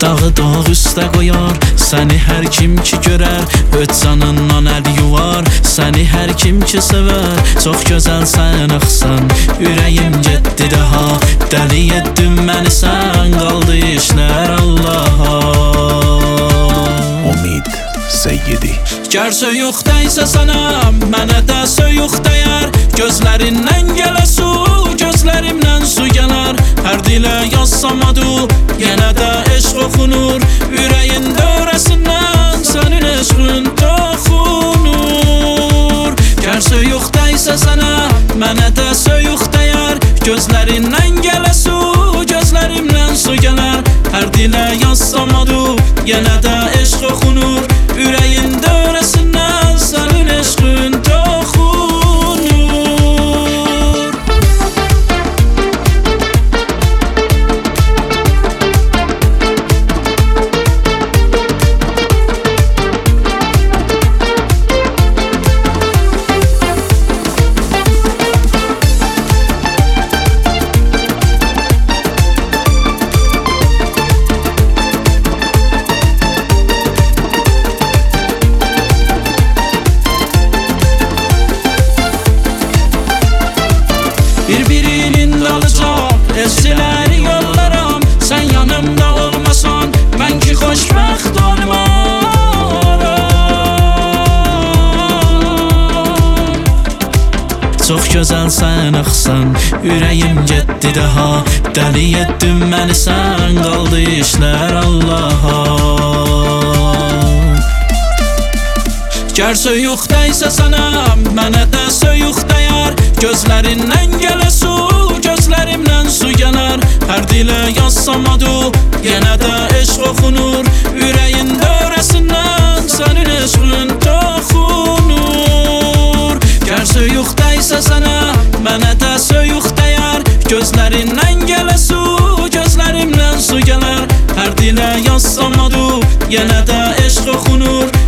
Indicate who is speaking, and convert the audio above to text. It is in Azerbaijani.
Speaker 1: Dağı dağ üstə qoyar, səni hər kim ki görər, öz canından əl yuvar, səni hər kim ki sevər. Çox gözəlsən axsan, ürəyim getdi daha, dəli etdin məni sən, qaldı işlər Allaha.
Speaker 2: Umid Seyyidi.
Speaker 1: Gər söyüq dəysə sənə, mənə də söyüq dəyər, gözlərindən gələ su, gözlərimdən su gələr. Hər dilə yazsam adı, yenə də eşq oxunur, ürəyin dörəsindən sənin eşqin toxunur. Gər söyüq dəysə sənə, mənə də söyüq dəyər, gözlərindən gələ su, gözlərimdən su gələr. Hər dilə yazsam adı, yenə də eşq oxunur, ürəyin dörəsindən sənin eşqin toxunur. Bir-birinin dalacaq, esiləri yollaram, sən yanımda olmasan, mən ki xoşbəxt olmaram. Çox gözəlsən axsan, ürəyim getdi daha, dəli etdin məni sən, qaldı işlər Allaha. Gər söyüq dəysə sənə, mənə də söyüq dəyər, gözlərindən gələ su, gözlərimdən su gələr. Hər dilə yazsam adı, yenə də eşq oxunur, ürəyin dörəsindən sənin eşqin toxunur. Gər söyüq dəysə sənə, mənə də söyüq dəyər, gözlərindən gələ su, gözlərimdən su gələr. Hər dilə yazsam adı, yenə də eşq oxunur,